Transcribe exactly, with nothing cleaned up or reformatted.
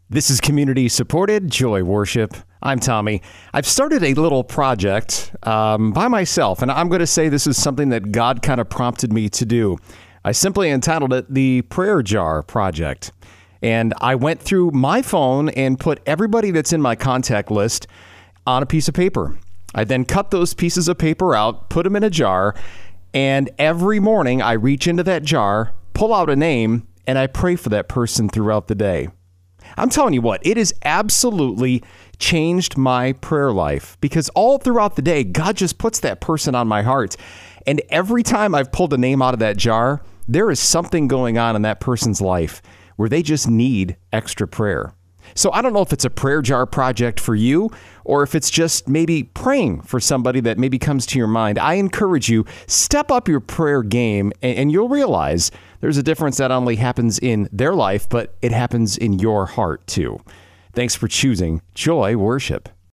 This is community supported Joy Worship. I'm Tommy. I've started a little project um, by myself, and I'm going to say this is something that God kind of prompted me to do. I simply entitled it the Prayer Jar Project. And I went through my phone and put everybody that's in my contact list on a piece of paper. I then cut those pieces of paper out, put them in a jar, and every morning I reach into that jar, pull out a name, and I pray for that person throughout the day. I'm telling you what, it has absolutely changed my prayer life because all throughout the day, God just puts that person on my heart. And every time I've pulled a name out of that jar, there is something going on in that person's life where they just need extra prayer. So I don't know if it's a prayer jar project for you or if it's just maybe praying for somebody that maybe comes to your mind. I encourage you, step up your prayer game and, and you'll realize there's a difference that only happens in their life, but it happens in your heart too. Thanks for choosing Joy Worship.